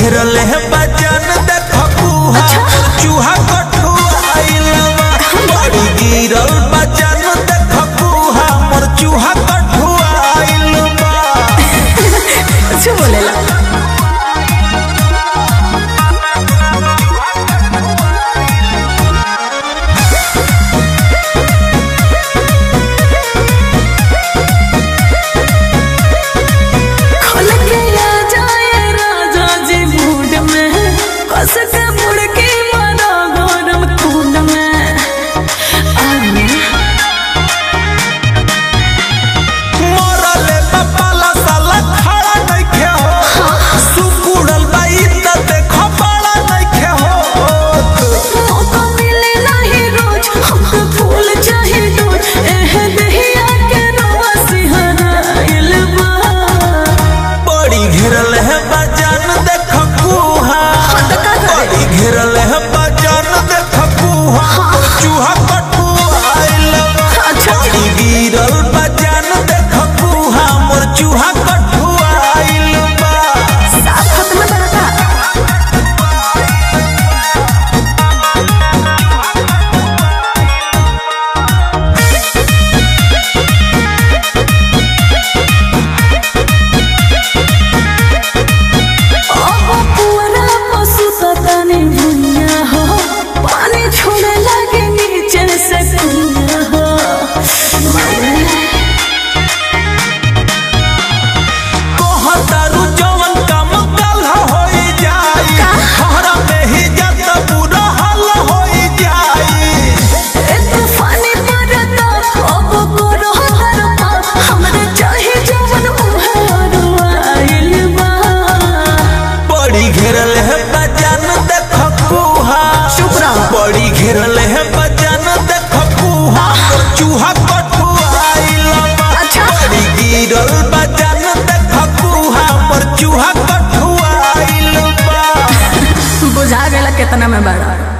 घेरल है बचन देख कुहा चूहा कठुआइलवा बड़ी गिरल बचन देख कुहा मोर चूहा कठुआइलवा अच्छा बोलेला बड़ी घेरल है बचन देख कुहा चूहा कठुआइलवा बड़ी गिरल बचन देख कुहा मोर चूहा कठुआइलवा बुझा गेला कितना में बड़ा।